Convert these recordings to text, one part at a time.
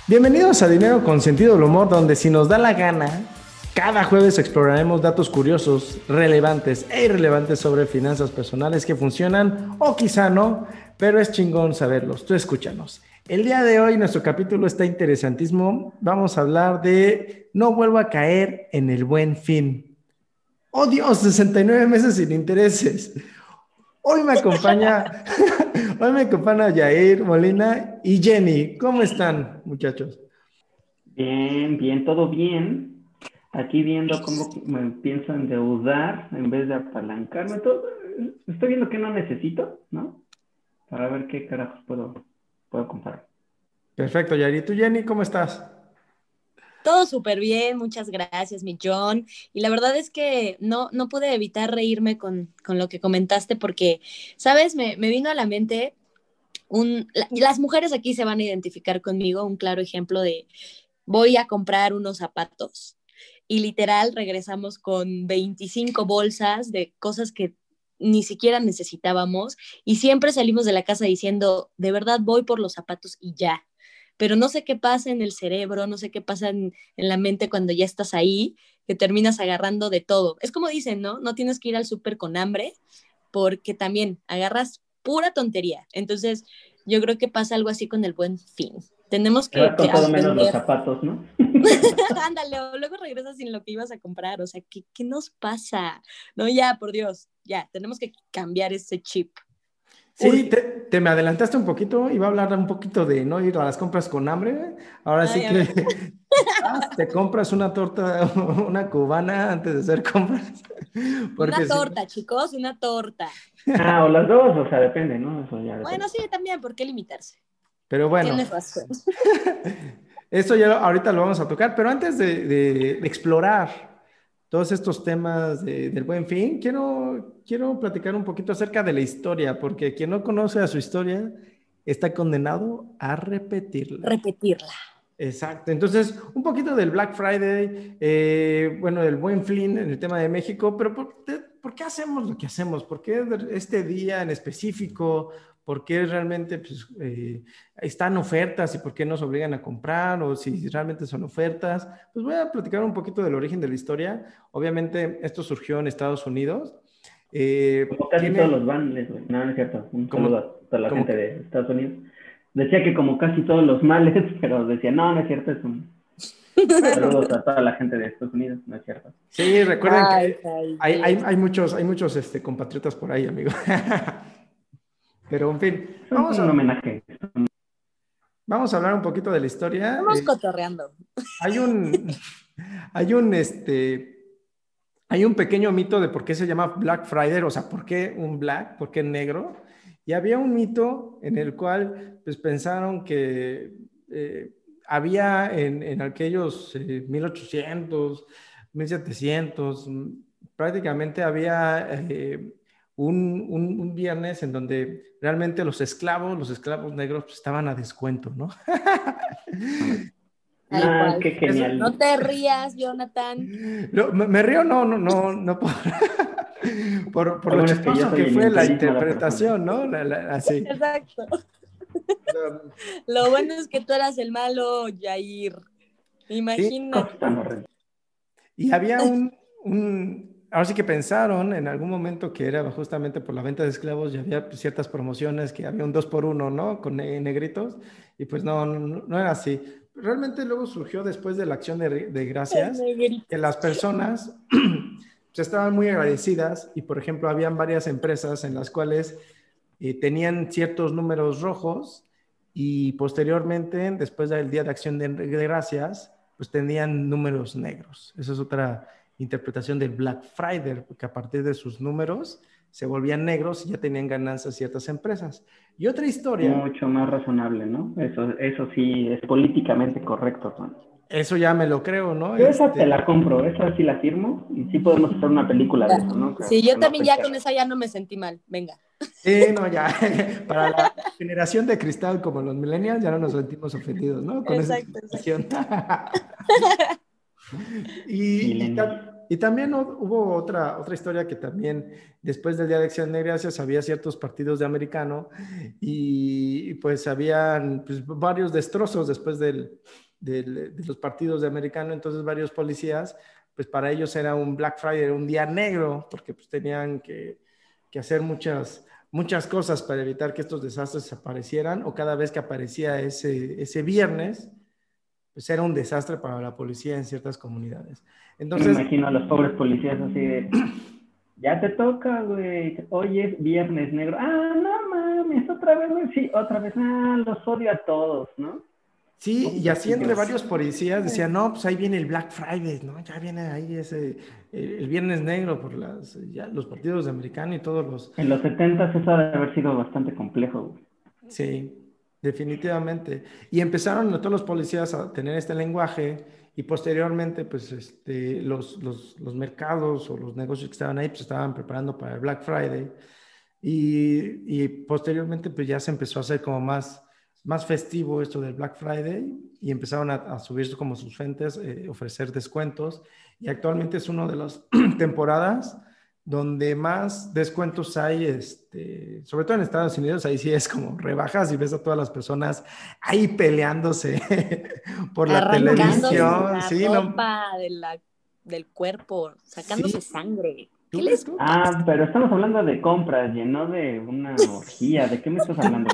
Bienvenidos a Dinero con Sentido del Humor, donde si nos da la gana, cada jueves exploraremos datos curiosos, relevantes e irrelevantes sobre finanzas personales que funcionan o quizá no, pero es chingón saberlos. Tú escúchanos. El día de hoy nuestro capítulo está interesantísimo. Vamos a hablar de no vuelvo a caer en el buen fin. ¡Oh Dios! 69 meses sin intereses. Hoy me acompaña, hoy me acompaña Yair Molina y Jenny. ¿Cómo están, muchachos? Bien, bien, todo bien. Aquí viendo cómo me pienso endeudar en vez de apalancarme. Estoy viendo que no necesito, ¿no? Para ver qué carajos puedo comprar. Perfecto, Yair. ¿Y tú, Jenny, cómo estás? Todo súper bien, muchas gracias, mi John. Y la verdad es que no pude evitar reírme con lo que comentaste porque, ¿sabes? Me vino a la mente las mujeres aquí se van a identificar conmigo, un claro ejemplo de voy a comprar unos zapatos y literal regresamos con 25 bolsas de cosas que ni siquiera necesitábamos y siempre salimos de la casa diciendo, de verdad voy por los zapatos y ya. Pero no sé qué pasa en el cerebro, no sé qué pasa en la mente cuando ya estás ahí, que terminas agarrando de todo. Es como dicen, ¿no? No tienes que ir al súper con hambre porque también agarras pura tontería. Entonces, yo creo que pasa algo así con el buen fin. Tenemos Te vas que con todo menos los aprender. zapatos, ¿no? Ándale, o luego regresas sin lo que ibas a comprar. O sea, ¿qué nos pasa? No, ya, por Dios, ya, tenemos que cambiar ese chip. Sí, te me adelantaste un poquito. Iba a hablar un poquito de no ir a las compras con hambre. Ahora sí Ay, a ver. que te compras una torta, una cubana antes de hacer compras. Porque Una sí. torta, chicos, una torta. O las dos, o sea, depende, ¿no? Eso ya Bueno, depende. sí, también, ¿por qué limitarse? Pero bueno, Tienes razón. esto ya ahorita lo vamos a tocar. Pero antes de explorar todos estos temas del Buen Fin, quiero platicar un poquito acerca de la historia, porque quien no conoce a su historia está condenado a repetirla. Repetirla. Exacto. Entonces, un poquito del Black Friday, bueno, del Buen Fin en el tema de México, pero ¿por qué hacemos lo que hacemos? ¿Por qué este día en específico? ¿Por qué realmente pues, están ofertas y por qué nos obligan a comprar? O si realmente son ofertas. Pues voy a platicar un poquito del origen de la historia. Obviamente, esto surgió en Estados Unidos. Como casi todos Tiene los males, güey. No, no es cierto. Un saludo como, a toda la como gente que, de Estados Unidos. Decía que como casi todos los males, pero decía, no, no es cierto, es un... bueno, Saludos a toda la gente de Estados Unidos, no es cierto. sí, recuerden Ay, que Javier. hay muchos compatriotas por ahí, amigo. Pero, en fin, Es un homenaje. vamos a hablar un poquito de la historia. Estamos cotorreando. Hay un, hay un, hay un pequeño mito de por qué se llama Black Friday, o sea, por qué un black, por qué negro. Y había un mito en el cual, pues, pensaron que había en aquellos 1800, 1700, prácticamente había un viernes en donde realmente los esclavos negros pues, estaban a descuento, ¿no? Tal Ah, cual. qué Eso, genial. No te rías, Jonathan. no, me río, no por Lo lo bueno es que yo chistoso soy que el fue la infeliz mala persona. interpretación, ¿no? Así. Exacto. Pero, Lo bueno es que tú eras el malo, Jair. sí, Cosas Imagínate. tan horrendas. y había ahora sí que pensaron en algún momento que era justamente por la venta de esclavos y había pues, ciertas promociones que había un 2 por uno, ¿no? Con negritos, y pues no era así. Realmente luego surgió después de la acción de El gracias que negrito. las personas pues, estaban muy agradecidas y, por ejemplo, habían varias empresas en las cuales tenían ciertos números rojos y posteriormente, después del Día de Acción de Gracias, pues tenían números negros. Esa es otra interpretación del Black Friday, porque a partir de sus números se volvían negros y ya tenían ganancias ciertas empresas. Y otra historia, Mucho más razonable, ¿no? Eso sí es políticamente correcto, Juan. eso ya me lo creo, ¿no? Yo esa te la compro, esa sí la firmo y sí podemos hacer una película de Ya. eso, ¿no? Sí, yo Que no también ya afecte. con esa ya no me sentí mal. Venga. Sí, no, ya, para la generación de cristal como los millennials ya no nos sentimos ofendidos, ¿no? Con esa Exacto, exacto. explicación. Y, y, Millennials. Y también hubo otra historia que también después del Día de Acción de Gracias había ciertos partidos de americano y pues habían pues, varios destrozos después de los partidos de americano, entonces varios policías, pues para ellos era un Black Friday, era un día negro, porque pues tenían que hacer muchas cosas para evitar que estos desastres aparecieran, o cada vez que aparecía ese viernes, pues era un desastre para la policía en ciertas comunidades. Me Entonces, imagino a los pobres policías así de, ya te toca, güey, hoy es viernes negro. Ah, no mames, otra vez, güey, sí, otra vez, los odio a todos, ¿no? sí, y así entre Dios. varios policías decían, no, pues ahí viene el Black Friday, ¿no? Ya viene ahí el Viernes Negro por ya los partidos de americano y todos los... En los 70 eso ha de haber sido bastante complejo, güey. Sí, definitivamente. Y empezaron todos los policías a tener este lenguaje y posteriormente, pues, los mercados o los negocios que estaban ahí, pues, estaban preparando para el Black Friday y posteriormente, pues, ya se empezó a hacer como más festivo esto del Black Friday y empezaron a subir como sus fuentes, ofrecer descuentos y actualmente es una de las temporadas donde más descuentos hay, sobre todo en Estados Unidos, ahí sí es como rebajas y ves a todas las personas ahí peleándose por la arrancándose televisión. la Sí, ropa del cuerpo, sacándose sí. sangre. ¿Tú ¿Qué ves les tú? pasa? Pero estamos hablando de compras, y no de una orgía. ¿De qué me estás hablando?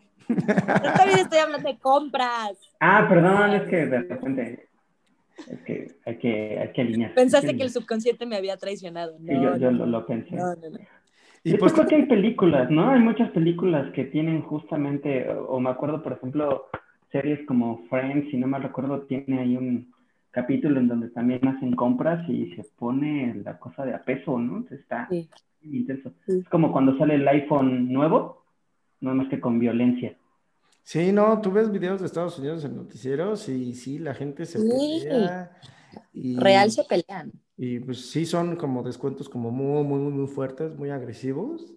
Yo también estoy hablando de compras. Perdón, es que de repente, es que hay que alinear. Pensaste que el subconsciente me había traicionado. Sí, No, yo no, lo pensé. no. Y Yo pues, creo que hay películas, ¿no? Hay muchas películas que tienen justamente, o me acuerdo, por ejemplo, series como Friends, si no mal recuerdo, tiene ahí un capítulo en donde también hacen compras y se pone la cosa de a peso, ¿no? Está Sí. intenso. Sí. Es como cuando sale el iPhone nuevo, no más que con violencia. sí, no, tú ves videos de Estados Unidos en noticieros y sí, la gente se Sí. pelea Real y, se pelean. y pues sí son como descuentos como muy, muy, muy fuertes, muy agresivos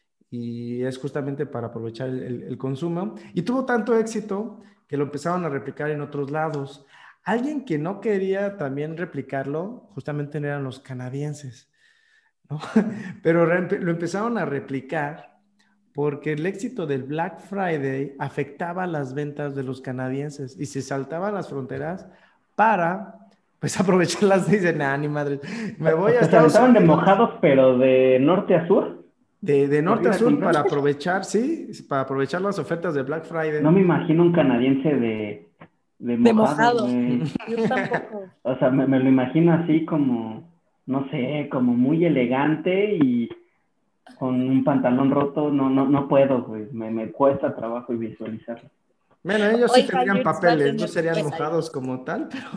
y es justamente para aprovechar el consumo. Y tuvo tanto éxito que lo empezaron a replicar en otros lados. Alguien que no quería también replicarlo, justamente eran los canadienses, ¿no? Pero lo empezaron a replicar porque el éxito del Black Friday afectaba las ventas de los canadienses y se saltaban las fronteras para, pues, aprovecharlas. Dicen, ni madre, me voy O a sea, se Estados aventaban de Unidos. mojados, pero de norte a sur. De Por norte ir a a sur comprar. para aprovechar, sí, para aprovechar las ofertas de Black No Friday. me imagino un canadiense de De mojados, mojado. güey. Yo tampoco. O sea, me lo imagino así como, no sé, como muy elegante y con un pantalón roto. No puedo, güey. Me cuesta trabajo visualizarlo. Bueno, ellos sí Hoy tendrían Javier va a papeles, no tener serían mojados pesadillas. como tal, pero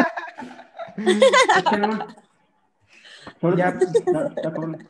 Es que no. ya, Está cabrón.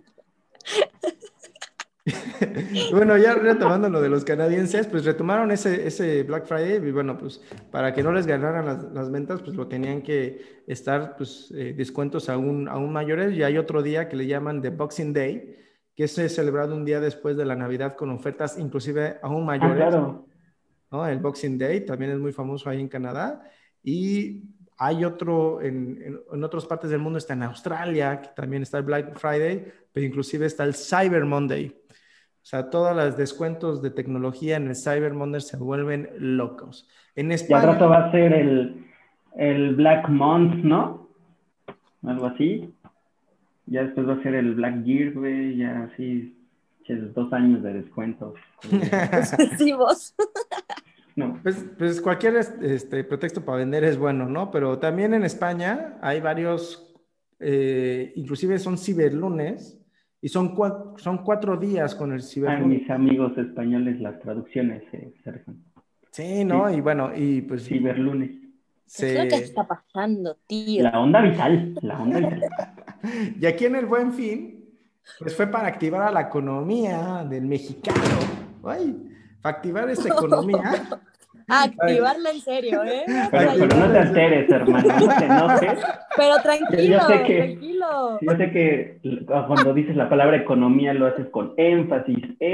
bueno, ya retomando lo de los canadienses, pues retomaron ese Black Friday y bueno, pues para que no les ganaran las ventas, pues lo tenían que estar, pues, descuentos aún mayores. Y hay otro día que le llaman The Boxing Day, que es celebrado un día después de la Navidad con ofertas inclusive aún mayores, Claro. ¿no? El Boxing Day también es muy famoso ahí en Canadá. Y hay otro en otras partes del mundo, está en Australia, que también está el Black Friday, pero inclusive está el Cyber Monday. O sea, todos los descuentos de tecnología en el Cyber Monday se vuelven locos. En Y al España, rato va a ser el Black Month, ¿no? Algo así. Ya después va a ser el Black Year, güey. Ya así, 2 años de descuentos. Excesivos. No. pues cualquier pretexto para vender es bueno, ¿no? Pero también en España hay varios, inclusive son ciberlunes, y son 4 días con el A ciberlunes. mis amigos españoles las traducciones, Sergio. Sí, ¿no? Sí, Y bueno, y pues ciberlunes. ¿Qué es lo que se... está pasando, tío? La onda vital, la onda vital. Y aquí en el Buen Fin, pues fue para activar a la economía del mexicano. Ay, para activar esa economía. Activarla en serio, ¿eh? Pero no te alteres, hermano, no te enojes. Pero tranquilo, Yo sé que, tranquilo. yo sé que cuando dices la palabra economía lo haces con énfasis.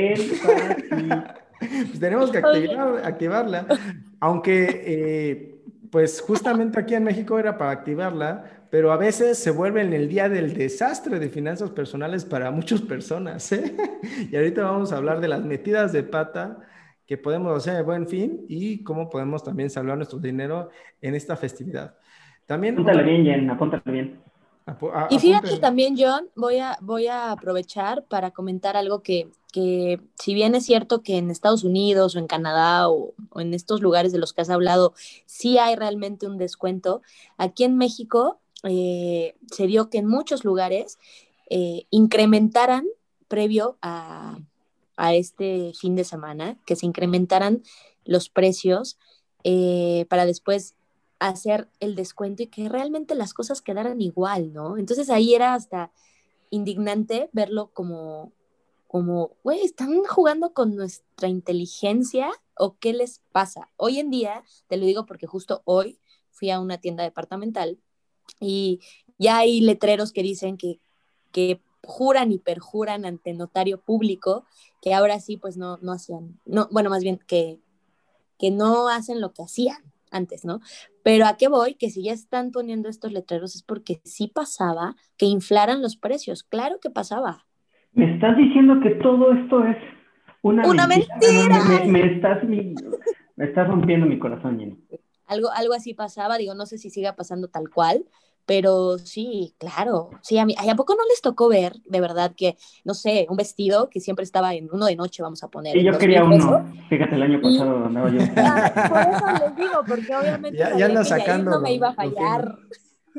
Pues tenemos que activarla. Aunque, pues justamente aquí en México era para activarla, pero a veces se vuelven el día del desastre de finanzas personales para muchas personas, ¿eh? Y ahorita vamos a hablar de las metidas de pata que podemos hacer en el Buen Fin y cómo podemos también salvar nuestro dinero en esta festividad. También Apúntale otra... bien, Jen, apúntale bien. Y fíjate Apunten. también, John, voy a aprovechar para comentar algo que si bien es cierto que en Estados Unidos o en Canadá o en estos lugares de los que has hablado, sí hay realmente un descuento, aquí en México se dio que en muchos lugares incrementaran previo a este fin de semana, que se incrementaran los precios para después hacer el descuento y que realmente las cosas quedaran igual, ¿no? Entonces ahí era hasta indignante verlo güey, ¿están jugando con nuestra inteligencia o qué les pasa? Hoy en día, te lo digo porque justo hoy fui a una tienda departamental y ya hay letreros que dicen que juran y perjuran ante notario público que ahora sí, pues no hacían, no, bueno, más bien que no hacen lo que hacían antes, ¿no? Pero ¿a qué voy? Que si ya están poniendo estos letreros es porque sí pasaba que inflaran los precios. Claro que pasaba. Me estás diciendo que todo esto es una ¡Una mentira. mentira! Me estás rompiendo mi corazón, Jenny. Algo así pasaba, digo, no sé si siga pasando tal cual, pero sí, claro, sí, ¿a poco no les tocó ver, de verdad, que, no sé, un vestido que siempre estaba en uno de noche, vamos a poner, Y en yo dos quería mil pesos? uno. Fíjate, el año Y pasado andaba yo buscando uno. por eso les digo, porque obviamente Ya sabía anda que Yair sacando no me iba a lo fino. fallar.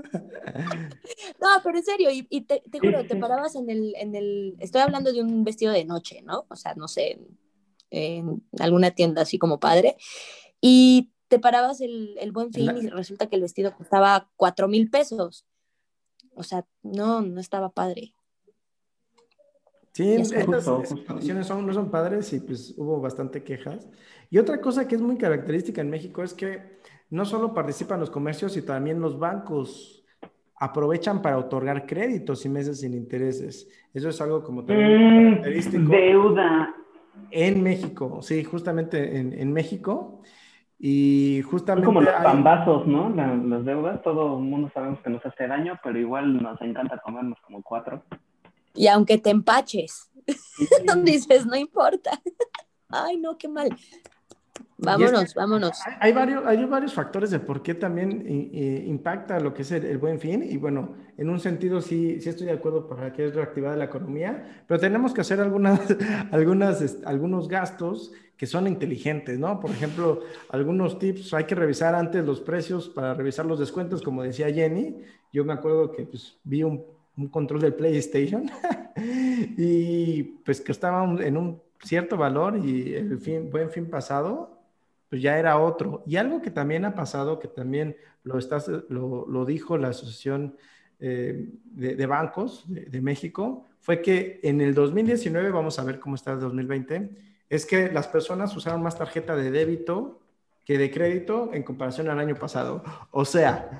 No, pero en serio, y te Sí, juro, te sí. parabas estoy hablando de un vestido de noche, ¿no? O sea, no sé, en alguna tienda así como padre, y te parabas el Buen En Fin y la- resulta que el vestido costaba 4,000 pesos. O sea, no estaba padre, Sí, ya sabes. Justo, estas justo. condiciones no son padres y pues hubo bastante quejas. Y otra cosa que es muy característica en México es que no solo participan los comercios, y también los bancos aprovechan para otorgar créditos y meses sin intereses. Eso es algo como también muy característico Deuda. en México, sí, justamente en México. Y Son como justamente los hay, pambazos, ¿no? Las deudas. Todo el mundo sabemos que nos hace daño, pero igual nos encanta comernos como cuatro. Y aunque te empaches, Sí. dices, no importa. Ay, no, qué mal. y es que Vámonos. hay varios factores de por qué también impacta lo que es el Buen Fin. Y bueno, en un sentido sí estoy de acuerdo para que es reactivada la economía, pero tenemos que hacer algunos gastos que son inteligentes, ¿no? Por ejemplo, algunos tips, hay que revisar antes los precios para revisar los descuentos, como decía Jenny. Yo me acuerdo que pues, vi un control del PlayStation y pues que estaba en un cierto valor y Buen Fin pasado pues ya era otro. Y algo que también ha pasado, que también lo dijo la Asociación de Bancos de México, fue que en el 2019, vamos a ver cómo está el 2020, es que las personas usaron más tarjeta de débito que de crédito en comparación al año pasado. O sea,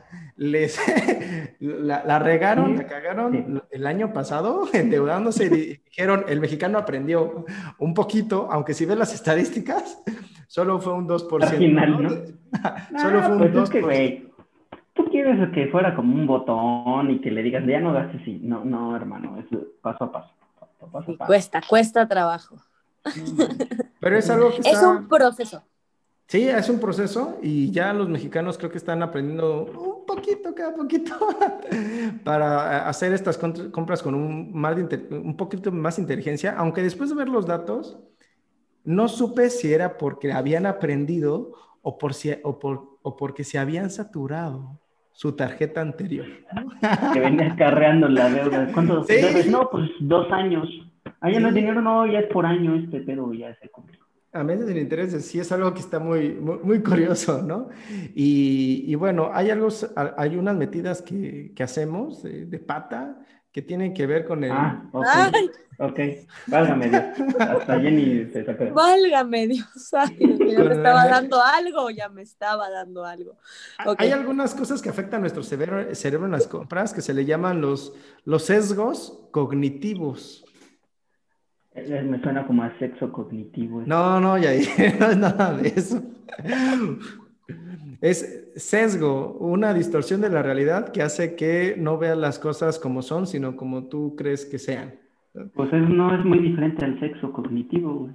la regaron, la Sí, sí. cagaron el año pasado endeudándose y dijeron, el mexicano aprendió un poquito, aunque si ves las estadísticas, solo fue un dos por Al ciento, final, ¿no? ¿no? Solo fue Ah, un pues es dos que, por ciento. güey, tú quieres que fuera como un botón y que le digas, ya no gastes así. No, no, hermano, es paso a paso. Paso a Y paso. cuesta trabajo. No manches. Pero es algo que Es un está, proceso. sí, es un proceso y ya los mexicanos creo que están aprendiendo un poquito, cada poquito, para hacer estas compras con un poquito más inteligencia, aunque después de ver los datos, no supe si era porque habían aprendido o porque se habían saturado su tarjeta anterior, ¿no? Que venía carreando la deuda. ¿Cuánto debes? Sí, No, pues 2 años. Ah, ya no es sí, dinero, no, ya es por año pero ya se cumplió. a meses sin intereses, sí es algo que está muy curioso, ¿no? Y bueno, hay unas metidas que hacemos de pata que tienen que ver con el... Ah, ok. Ay, Ok. Válgame Dios. Hasta Jenny se sacó. válgame Dios. Ay, Dios mío, ya me con estaba dando algo, ya me estaba dando algo. Ok. hay algunas cosas que afectan a nuestro cerebro en las compras que se le llaman los sesgos cognitivos. Me suena como a sexo cognitivo eso. No, no, ya no es nada de eso. Es sesgo, una distorsión de la realidad que hace que no veas las cosas como son, sino como tú crees que sean. Pues no es muy diferente al sexo cognitivo, güey.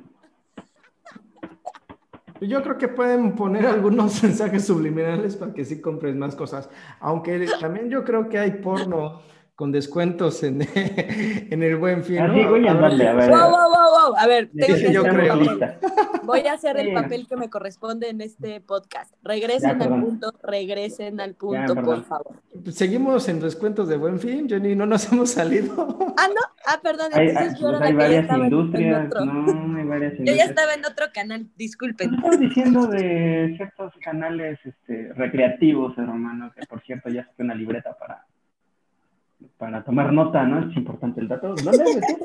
Yo creo que pueden poner algunos mensajes subliminales para que sí compres más cosas. Aunque también yo creo que hay porno con descuentos en, en el Buen Fin, ¿no? Así, güey, ¿en dónde? A ver. Wow. A ver, tengo que yo hacer creo. un papel. Voy a hacer el papel que me corresponde en este podcast. Regresen al punto, por favor. Seguimos en descuentos de Buen Fin, Jenny, no nos hemos salido. No, perdón, entonces yo era la hay que ya varias estaba industrias, en otro. no, hay varias Yo industrias. ya estaba en otro canal, disculpen. Estaba diciendo de ciertos canales recreativos, hermano, que por cierto ya saqué una libreta para tomar nota, ¿no? Es importante el dato. ¿Dónde es decir?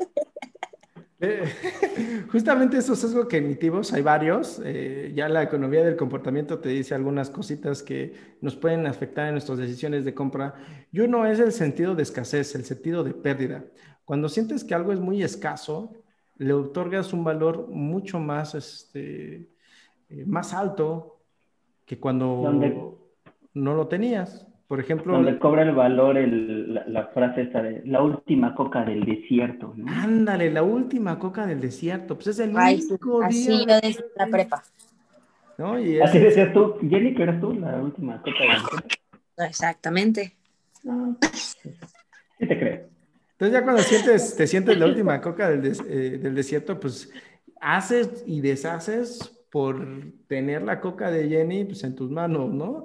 Justamente esos sesgos cognitivos, hay varios. Ya la economía del comportamiento te dice algunas cositas que nos pueden afectar en nuestras decisiones de compra. Y uno es el sentido de escasez, el sentido de pérdida. Cuando sientes que algo es muy escaso, le otorgas un valor mucho más, más alto que cuando no lo tenías. Por ejemplo, donde cobra el valor la frase esta de la última coca del desierto, ¿no? Ándale, la última coca del desierto. Pues es el único día. Así yo desde la prepa. ¿No? Y así decías tú, Jenny, que eras tú la última coca del desierto. Exactamente. No, sí te creo. Entonces ya cuando te sientes la última coca del desierto, pues haces y deshaces por tener la coca de Jenny pues, en tus manos, ¿no?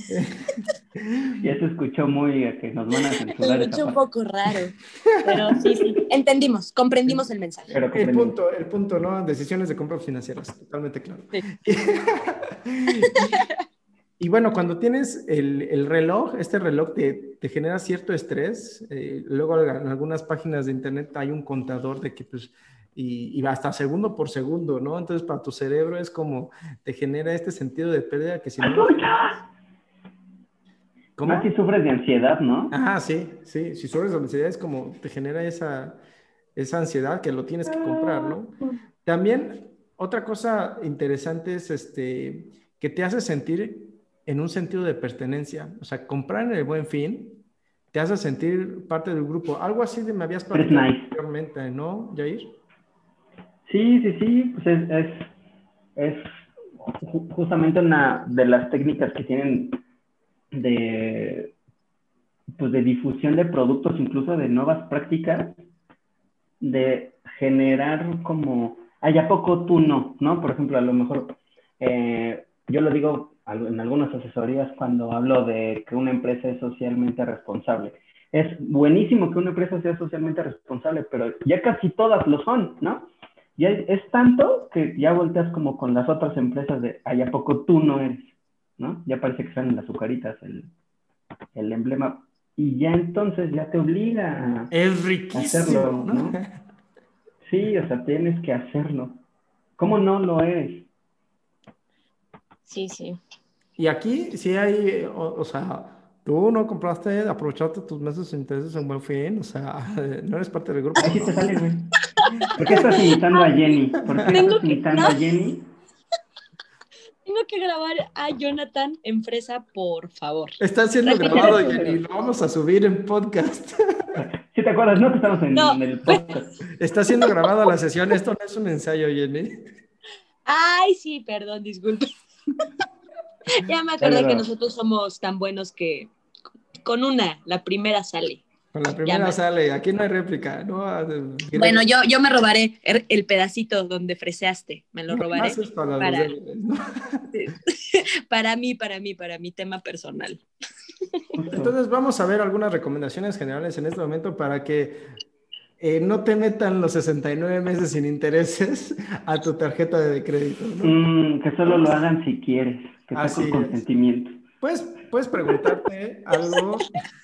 Ya se escuchó muy a que nos van a censurar. Se escuchó un poco raro, pero sí, entendimos, comprendimos el mensaje. El punto, ¿no? Decisiones de compras financieras, totalmente claro. Sí. Y bueno, cuando tienes el reloj, este reloj te genera cierto estrés. Luego en algunas páginas de internet hay un contador de que pues, y hasta segundo por segundo, ¿no? Entonces para tu cerebro es como te genera este sentido de pérdida que si no... ¿Cómo? Más si sufres de ansiedad, ¿no? Ajá, sí. Si sufres de ansiedad es como te genera esa ansiedad que lo tienes que comprar, ¿no? También otra cosa interesante es que te hace sentir en un sentido de pertenencia. O sea, comprar en el Buen Fin te hace sentir parte del grupo. Algo así me habías platicado anteriormente, ¿no, Jair? Sí. Pues es justamente una de las técnicas que tienen de difusión de productos, incluso de nuevas prácticas, de generar como, ¿a poco tú no? Por ejemplo, a lo mejor, yo lo digo en algunas asesorías cuando hablo de que una empresa es socialmente responsable. Es buenísimo que una empresa sea socialmente responsable, pero ya casi todas lo son, ¿no? Ya es tanto que ya volteas como con las otras empresas de, ¿a poco tú no eres? ¿No? Ya parece que salen las azucaritas, el emblema, y ya entonces ya te obliga a es riquísimo, hacerlo, ¿no? Sí, o sea, tienes que hacerlo. ¿Cómo no lo eres? Sí. Y aquí sí hay, o sea, tú no compraste, aprovechaste tus meses de intereses en Buen Fin, o sea, no eres parte del grupo. Ahí sí te sale, güey. ¿Por qué estás imitando a Jenny? A Jenny? Tengo que grabar a Jonathan en fresa, por favor. Está siendo grabado y lo vamos a subir en podcast. ¿Sí te acuerdas, no? Que estamos en el podcast. Está siendo grabada la sesión, esto no es un ensayo, Jenny. Ay, sí, perdón, disculpe. Ya me acordé que nosotros somos tan buenos que con la primera sale. Con la primera sale, aquí no hay réplica, ¿no? Bueno, yo me robaré el pedacito donde freseaste, me lo robaré. Para mi tema personal. Entonces vamos a ver algunas recomendaciones generales en este momento para que no te metan los 69 meses sin intereses a tu tarjeta de crédito, ¿no? Que solo lo hagan si quieres, que sea con consentimiento. Puedes preguntarte algo.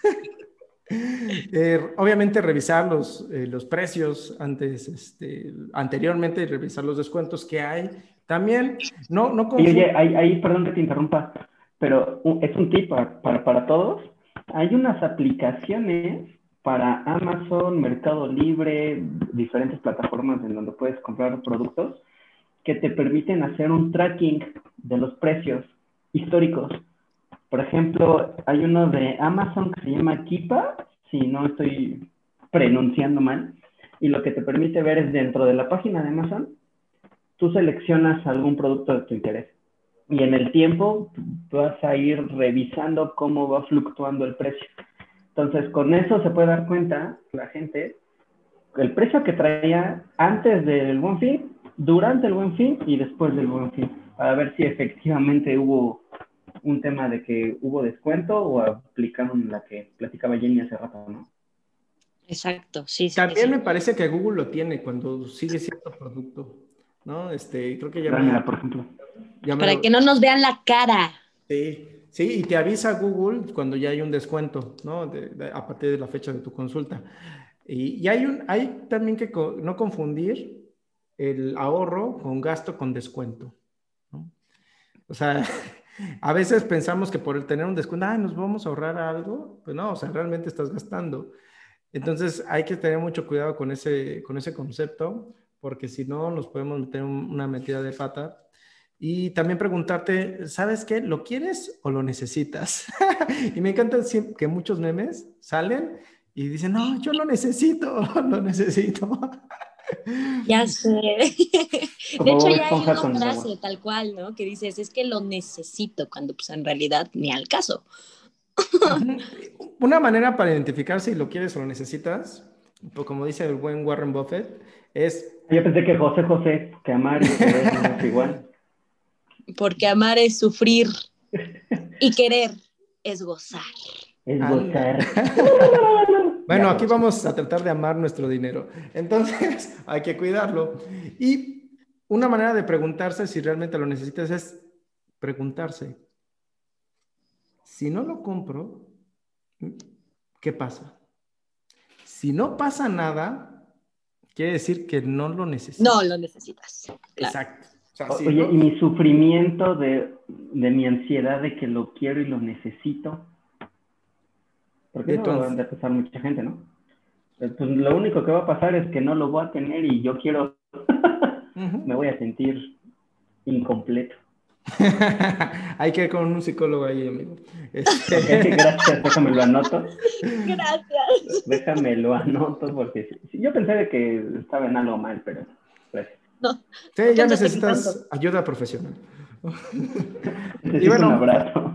Obviamente revisar los precios anteriormente y revisar los descuentos que hay. También no Oye, ahí, perdón que te interrumpa, pero es un tip para todos. Hay unas aplicaciones para Amazon, Mercado Libre, diferentes plataformas en donde puedes comprar productos que te permiten hacer un tracking de los precios históricos. Por ejemplo, hay uno de Amazon que se llama Kipa, si no estoy pronunciando mal, y lo que te permite ver es dentro de la página de Amazon, tú seleccionas algún producto de tu interés. Y en el tiempo vas a ir revisando cómo va fluctuando el precio. Entonces, con eso se puede dar cuenta la gente el precio que traía antes del Buen Fin, durante el Buen Fin y después del Buen Fin, para ver si efectivamente hubo un tema de que hubo descuento o aplicaron la que platicaba Jenny hace rato, ¿no? Exacto, sí, sí, También sí. me parece que Google lo tiene cuando sigue cierto producto, ¿no? Creo que ya me... Mira, por ejemplo. Para que no nos vean la cara. Sí, sí, y te avisa Google cuando ya hay un descuento, ¿no? A partir de la fecha de tu consulta. Y hay también que no confundir el ahorro con gasto con descuento, ¿no? O sea, a veces pensamos que por el tener un descuento, nos vamos a ahorrar algo. Pues no, o sea, realmente estás gastando. Entonces hay que tener mucho cuidado con ese concepto, porque si no nos podemos meter una metida de pata. Y también preguntarte, ¿sabes qué? ¿Lo quieres o lo necesitas? Y me encanta que muchos memes salen y dicen, no, yo lo necesito, lo necesito. Ya sé. De Como hecho, Bob ya hay Esponja una con el agua. frase tal cual, ¿no? Que dices, es que lo necesito, cuando pues en realidad ni al caso. Una manera para identificar si lo quieres o lo necesitas, pues como dice el buen Warren Buffett, es... Yo pensé que José, que amar y querer no es igual. Porque amar es sufrir y querer es gozar. Es Anda. gozar. Bueno, aquí vamos a tratar de amar nuestro dinero. Entonces, hay que cuidarlo. Y una manera de preguntarse si realmente lo necesitas es preguntarse, si no lo compro, ¿qué pasa? Si no pasa nada, quiere decir que no lo necesito. No lo necesitas. Claro. Exacto. O sea, Oye, ¿no? Y mi sufrimiento de mi ansiedad de que lo quiero y lo necesito. Porque eso va a empezar mucha gente, ¿no? Pues lo único que va a pasar es que no lo voy a tener y yo quiero, me voy a sentir incompleto. Hay que ir con un psicólogo ahí, amigo. Ok, gracias, déjame lo anoto. Gracias. Déjame lo anoto porque yo pensé de que estaba en algo mal, pero gracias. No, sí, no ya pensaste necesitas ayuda profesional. Necesito Y bueno, un abrazo.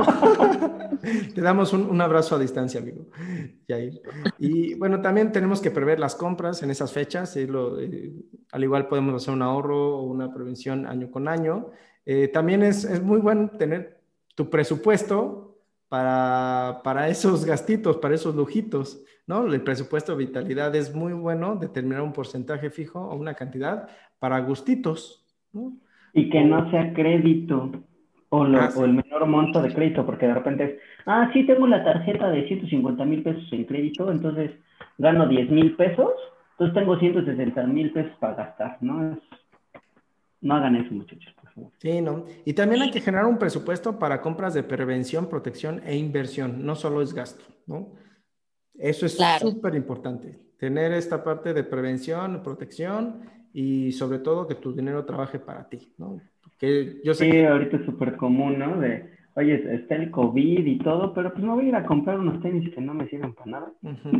Te damos un abrazo a distancia, amigo Jair. Y bueno, también tenemos que prever las compras en esas fechas. Al igual podemos hacer un ahorro o una prevención año con año. También es muy bueno tener tu presupuesto para esos gastitos, para esos lujitos, ¿no? El presupuesto de vitalidad es muy bueno, determinar un porcentaje fijo o una cantidad para gustitos, ¿no? Y que no sea crédito o el menor monto de crédito, porque de repente es, sí, tengo la tarjeta de 150,000 pesos en crédito, entonces gano 10,000 pesos, entonces tengo 160,000 pesos para gastar, ¿no? No hagan eso, muchachos, por favor. Sí, ¿no? Y también hay que generar un presupuesto para compras de prevención, protección e inversión, no solo es gasto, ¿no? Eso es súper importante, tener esta parte de prevención, protección y sobre todo que tu dinero trabaje para ti, ¿no? Que yo sé Sí, que... ahorita es súper común, ¿no? Oye, está el COVID y todo, pero pues me voy a ir a comprar unos tenis que no me sirven para nada.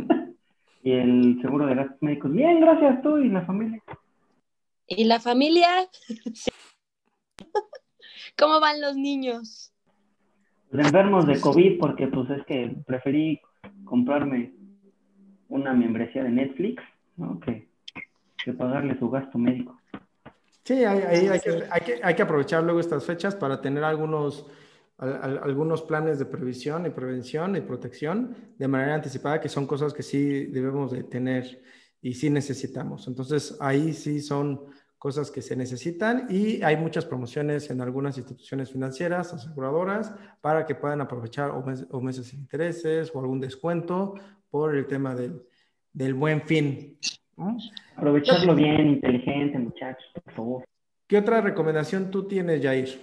Y el seguro de gastos médicos, bien, gracias, tú y la familia. ¿Y la familia? ¿Cómo van los niños? Pues enfermos de COVID, porque pues es que preferí comprarme una membresía de Netflix, ¿no? Que pagarle su gasto médico. Sí, hay que aprovechar luego estas fechas para tener algunos planes de previsión y prevención y protección de manera anticipada, que son cosas que sí debemos de tener y sí necesitamos. Entonces, ahí sí son cosas que se necesitan y hay muchas promociones en algunas instituciones financieras, aseguradoras, para que puedan aprovechar o meses sin intereses o algún descuento por el tema del Buen Fin, ¿no? Aprovecharlo bien, inteligente, muchachos, por favor. ¿Qué otra recomendación tú tienes, Jair?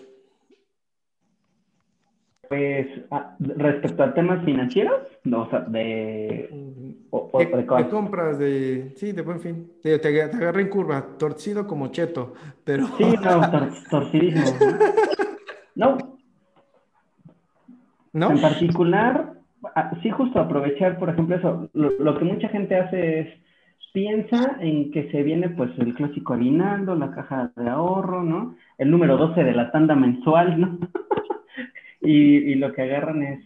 Pues, respecto a temas financieros, no, o sea, de compras de Buen Fin. Te agarré en curva, torcido como cheto, pero... Sí, no, torcidísimo. No, En ¿no? particular, sí, justo aprovechar, por ejemplo, eso, lo que mucha gente hace es, piensa en que se viene pues el clásico aguinaldo, la caja de ahorro, ¿no? El número 12 de la tanda mensual, ¿no? Y lo que agarran es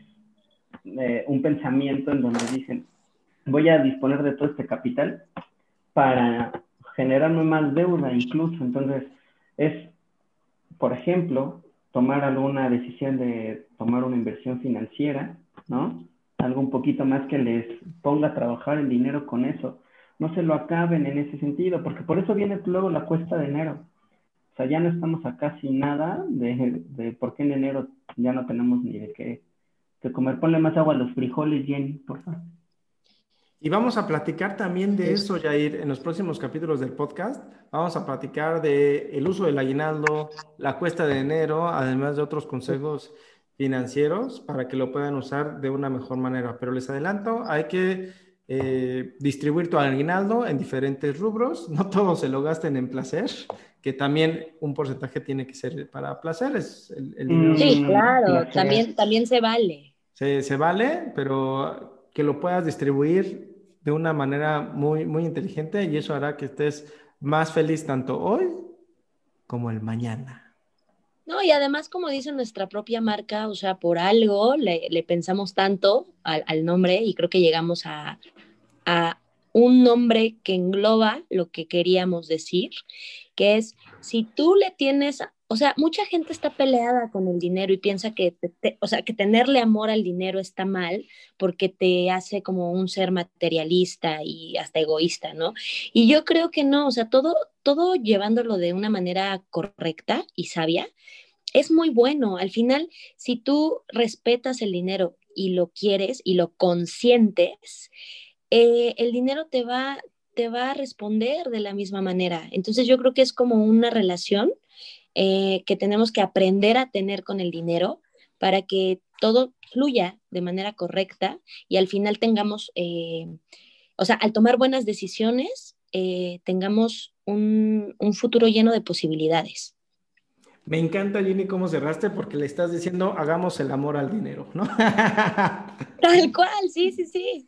un pensamiento en donde dicen, voy a disponer de todo este capital para generarme más deuda incluso. Entonces, es, por ejemplo, tomar alguna decisión de tomar una inversión financiera, ¿no? Algo un poquito más que les ponga a trabajar el dinero con eso. No se lo acaben en ese sentido, porque por eso viene luego la cuesta de enero. O sea, ya no estamos a casi nada de por qué en enero ya no tenemos ni de qué de comer. Ponle más agua a los frijoles, Jenny, por favor. Y vamos a platicar también de eso, Jair, en los próximos capítulos del podcast. Vamos a platicar de el uso del aguinaldo, la cuesta de enero, además de otros consejos financieros para que lo puedan usar de una mejor manera. Pero les adelanto, hay que distribuir tu aguinaldo en diferentes rubros. No todos se lo gasten en placer, que también un porcentaje tiene que ser para placer. Es el dinero Sí, claro, Placer. también se vale. se vale, pero que lo puedas distribuir de una manera muy, muy inteligente y eso hará que estés más feliz tanto hoy como el mañana. No, y además, como dice nuestra propia marca, o sea, por algo le pensamos tanto al nombre y creo que llegamos a un nombre que engloba lo que queríamos decir, que es, si tú le tienes, o sea, mucha gente está peleada con el dinero y piensa que, o sea, que tenerle amor al dinero está mal porque te hace como un ser materialista y hasta egoísta, ¿no? Y yo creo que no, o sea, todo llevándolo de una manera correcta y sabia es muy bueno. Al final, si tú respetas el dinero y lo quieres y lo consientes, el dinero te va a responder de la misma manera. Entonces yo creo que es como una relación que tenemos que aprender a tener con el dinero para que todo fluya de manera correcta y al final tengamos, o sea, al tomar buenas decisiones, tengamos un futuro lleno de posibilidades. Me encanta, Jenny, cómo cerraste porque le estás diciendo hagamos el amor al dinero, ¿no? Tal cual, sí, sí, sí.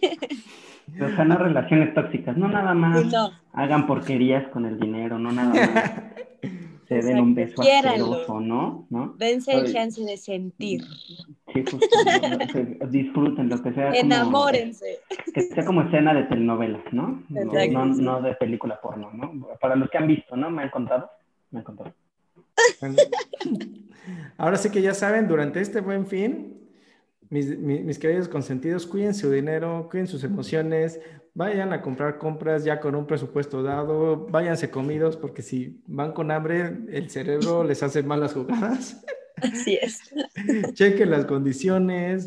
O sea, no relaciones tóxicas, no nada Sí, más no, hagan porquerías con el dinero, no nada más se den un exacto. beso Quiéranlo. asqueroso, ¿no? ¿No? Dense el Oye, chance de sentir. sí, justo, ¿no? Disfruten lo Enamórense. que sea como escena de telenovela, ¿no? No, no, Exacto, no sí. de película porno, ¿no? Para los que han visto, ¿no? Me han contado. Bueno, ahora sí que ya saben, durante este buen fin, mis queridos consentidos, cuiden su dinero, cuiden sus emociones, vayan a comprar compras ya con un presupuesto dado, váyanse comidos, porque si van con hambre, el cerebro les hace malas jugadas. Así es. Chequen las condiciones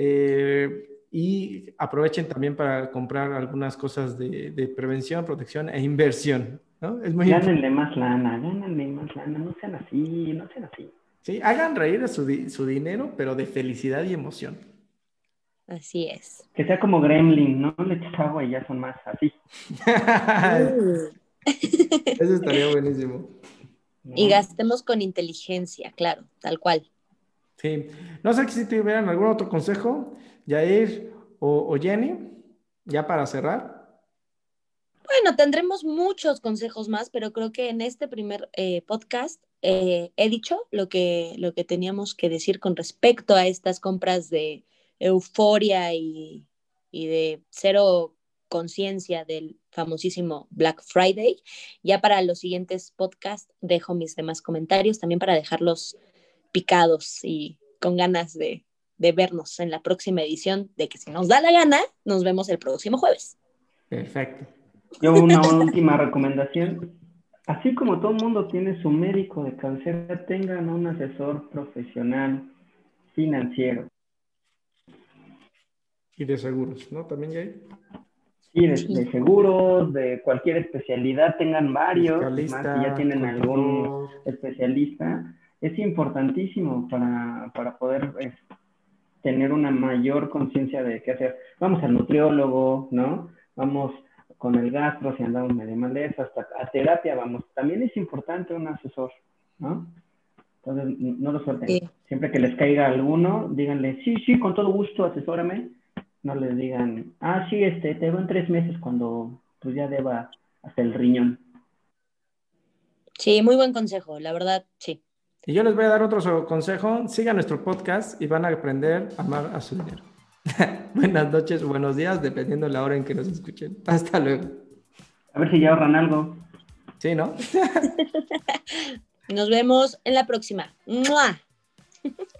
y aprovechen también para comprar algunas cosas de prevención, protección e inversión, ¿no? Es muy importante. Gánenle más lana, no sean así, no sean así. Sí, hagan reír a su dinero, pero de felicidad y emoción. Así es. Que sea como Gremlin, ¿no? Le echas agua y ya son más así, Uh. Eso estaría buenísimo. Y ¿no? gastemos con inteligencia, claro, tal cual. Sí. No sé si tuvieran algún otro consejo, Jair o Jenny, ya para cerrar. Bueno, tendremos muchos consejos más, pero creo que en este primer podcast he dicho lo que teníamos que decir con respecto a estas compras de euforia y de cero conciencia del famosísimo Black Friday. Ya para los siguientes podcasts dejo mis demás comentarios también para dejarlos picados y con ganas de vernos en la próxima edición de que si nos da la gana, nos vemos el próximo jueves. Perfecto. Yo una última recomendación. Así como todo el mundo tiene su médico de cabecera, tengan un asesor profesional financiero. Y de seguros, ¿no? También, Jair. Sí, Sí. de seguros, de cualquier especialidad, tengan varios, más si ya Fiscalista, tienen algún contador. especialista. Es importantísimo para poder tener una mayor conciencia de qué hacer. Vamos al nutriólogo, ¿no? Vamos con el gastro, si andamos medio mal de eso, hasta a terapia vamos. También es importante un asesor, ¿no? Entonces, no lo suelten. Sí. Siempre que les caiga alguno, díganle, sí, con todo gusto, asesórame. No les digan, sí, te veo en 3 meses cuando pues ya deba hasta el riñón. Sí, muy buen consejo, la verdad, sí. Y yo les voy a dar otro consejo. Sigan nuestro podcast y van a aprender a amar a su dinero. Buenas noches, buenos días, dependiendo de la hora en que nos escuchen. Hasta luego. A ver si ya ahorran algo. Sí, ¿no? Nos vemos en la próxima. ¡Mua!